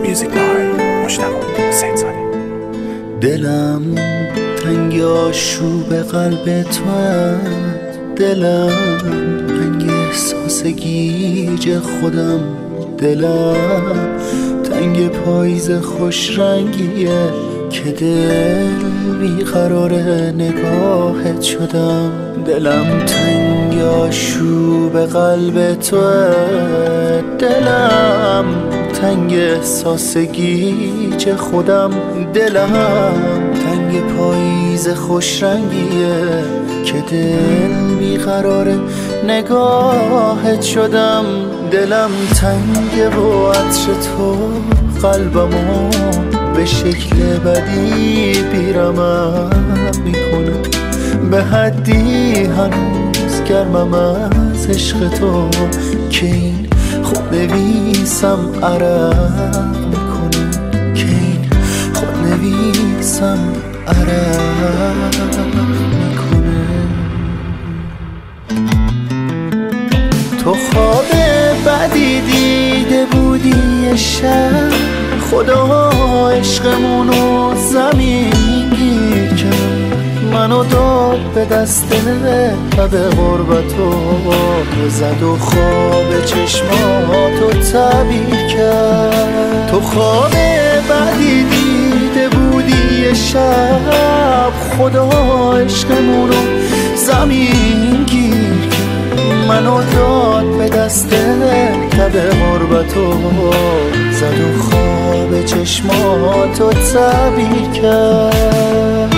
میوزیک بای مشتاق حسین زاده. دلم تنگ آشوب قلب تو است، دلم تنگ احساس گیج خودم، دلم تنگ پاییز خوش رنگیه که دل بیقرار نگاهت شدم. دلم تنگ آشوب قلب تو است، دلم تنگ احساس گیج خودم، دلم تنگ پاییز خوش رنگیه که دل بیقرار نگاهت شدم. دلم تنگ و عطر تو قلبمو به شکل بدی بیرمم میکنه، به حدی هنوز گرمم از عشق تو که این خود نویسم عرق میکنه، که این خود نویسم عرق میکنه. تو خواب بدی دیده بودی یه شب، خدا عشقمونو زمین گیر کرد، منو داد به دست لب غربتو زد و خواب چشماتو تعبیر کرد. تو خواب بعدی دیده بودی یه شب، خدا عشقمونو زمین گیر کرد، منو داد به دست لب غربتو زد و خواب چشماتو تعبیر کرد.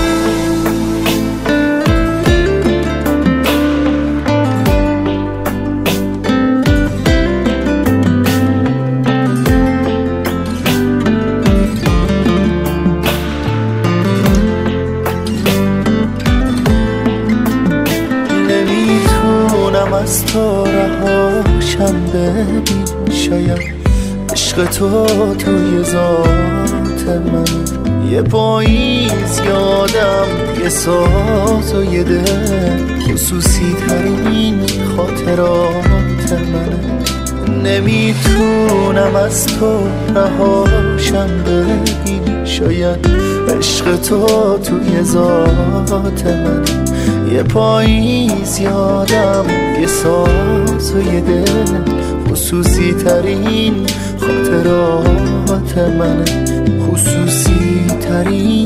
از تو رهاشم ببین، شاید عشق تو توی ذات من، یه پاییز یادم یه ساز و یه دل خصوصی ترین خاطرات من. نمیتونم از تو رهاشم ببین، شاید عشق تو توی ذات من، یه پاییز یادم یه ساز و یه دل خصوصی ترین خاطرات من، خصوصی ترین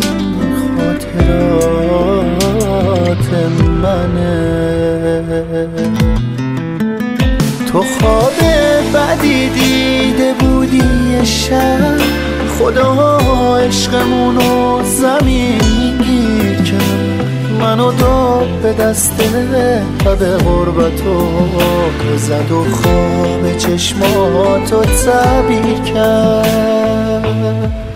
خاطرات منه. تو خواب بدی دیده بودی یه شب، خدا عشقمونو زمین گیر کرد، منو داد به دست لب غربتو زد و خواب چشماتو تعبیر کرد.